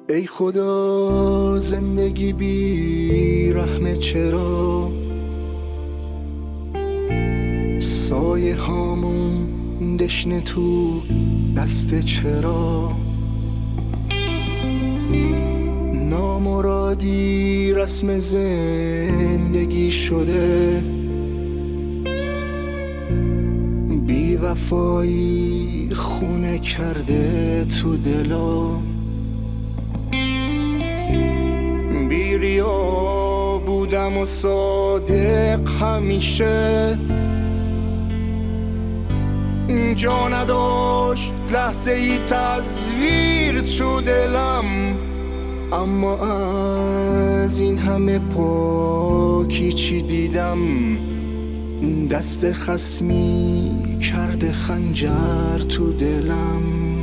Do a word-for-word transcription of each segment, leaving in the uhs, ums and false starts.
ای خدا زندگی بی رحمت چرا، سایه هامون دشنه تو دست چرا، نامرادی رسم زندگی شده، بی وفایی خونه کرده تو دلم، بی ریا بودم و صادق همیشه، جا نداشت لحظه ای تصویر تو دلم، اما از این همه پاکی چی دیدم، دست خصمی کرده خنجر تو دلم.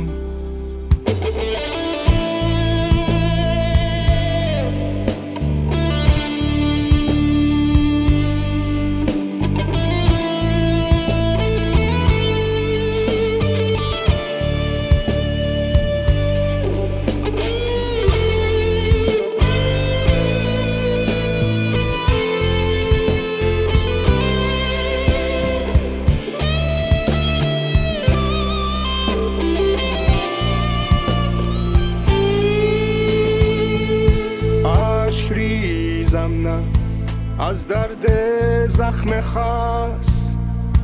نه از درد زخم خاص،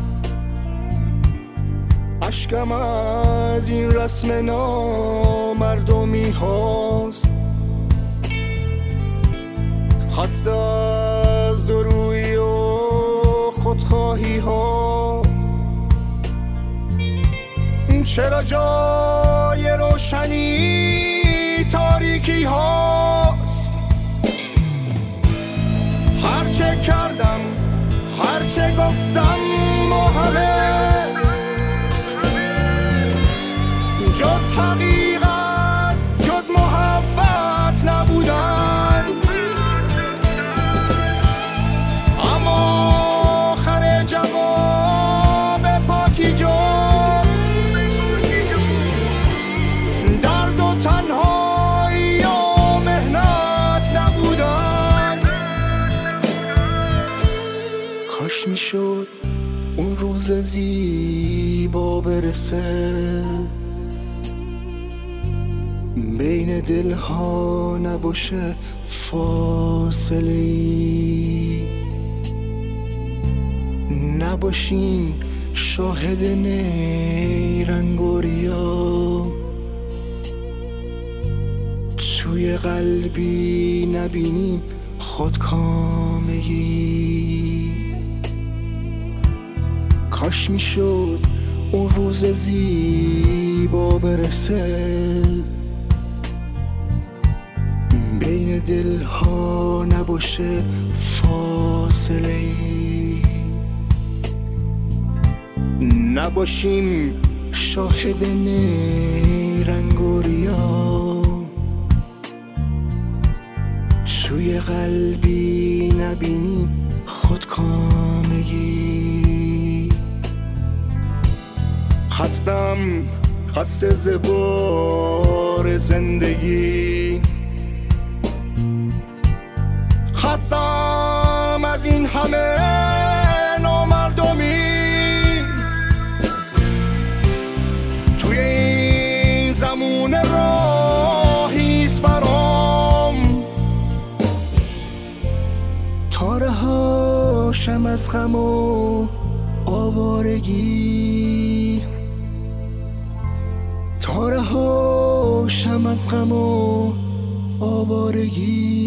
اشکم از این رسم نامردمی هاست، خسته از درویی و خودخواهی ها، چرا جای روشنی تاریکی هاست، هرچه کردم هرچه گفتم با همه، جز حقیقت جز محبت نبودن، اما آخر جواب پاکی جز درد و تنهایی و مهنت نبودن. کاش میشد اون روز زیبا برسه، بین دلها نباشه فاصله ای، نباشیم شاهد نیرنگ و ریا، توی قلبی نبینیم خودکامگی. کاش میشد اون روز زیبا برسه، بین دلها نباشه فاصله ای، نباشیم شاهد نیرنگ و ریا، توی قلبی نبینیم خودکامگی. خستم خسته زبار زندگی، خستم از این همه نامردمی، توی این زمون راهیست برام، تا رهاشم از غم و آوارگی، تا رهاشم از غم و آوارگی.